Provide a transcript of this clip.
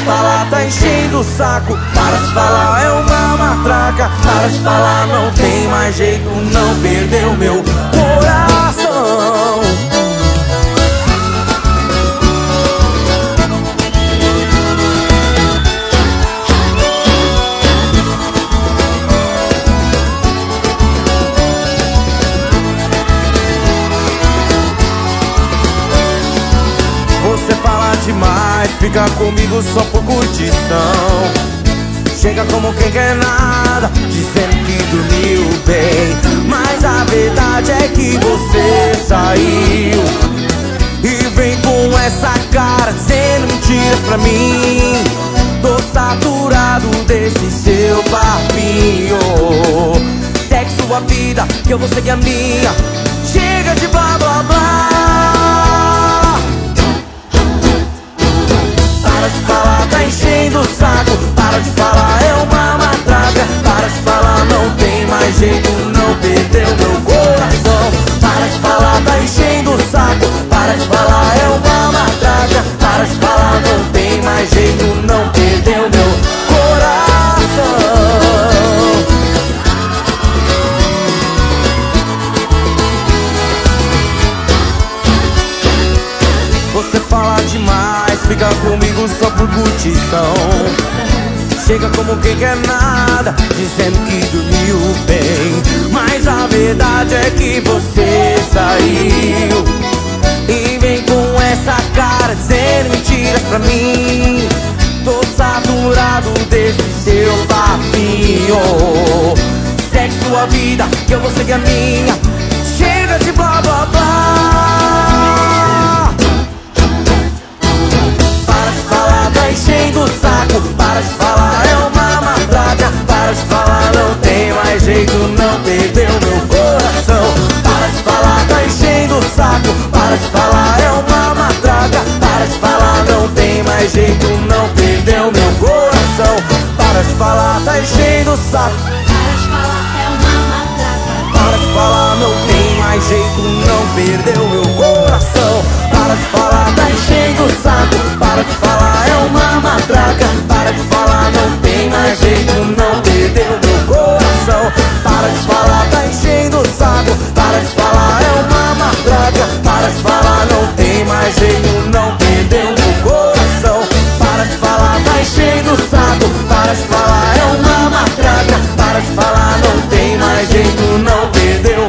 falar, tá enchendo o saco. Para de falar, é uma matraca. Para de falar, não tem mais jeito, não perdeu meu coração. Você fala demais, fica comigo só por curtição. Chega como quem quer nada, dizendo que dormiu bem. Mas a verdade é que você saiu e vem com essa cara dizendo mentiras pra mim. Tô saturado desse seu papinho. Segue sua vida, que eu vou seguir a minha. Chega de blá blá blá. Para de falar, tá enchendo o saco. Para de falar, é uma matraca. Para de falar, não tem mais jeito, não perdeu meu coração. Para de falar, tá enchendo o saco. Para de falar, é uma matraca. Para de falar, não tem mais jeito, não perdeu meu coração. Você fala demais, fica comigo só por curtição. Chega como quem quer nada, dizendo que dormiu bem. Mas a verdade é que você saiu e vem com essa cara dizendo mentiras pra mim. Tô saturado desse seu papinho. Segue sua vida, que eu vou seguir a minha. Chega de blá blá blá. Para de falar, tá enchendo o saco. Para de falar, é uma matraca. Para de falar, não tem mais jeito, não perdeu meu coração. Para de falar, tá enchendo o saco. Para de falar, é uma matraca. Para de falar, não tem mais jeito, não perdeu meu coração. Para de falar, tá enchendo o saco. Para de falar, é uma matraca. Para de falar, não tem mais jeito, não perdeu meu coração. Para de falar, tá enchendo o saco. Para de falar, é uma matraca. Para de falar, não tem mais jeito, não perdeu meu coração. Para de falar, tá enchendo o saco. Para de falar, é uma matraca. Para de falar, não tem mais jeito, não perdeu meu coração. Para de falar, tá enchendo o saco. Para de falar, é uma matraca. Para de falar, não tem mais jeito, não perdeu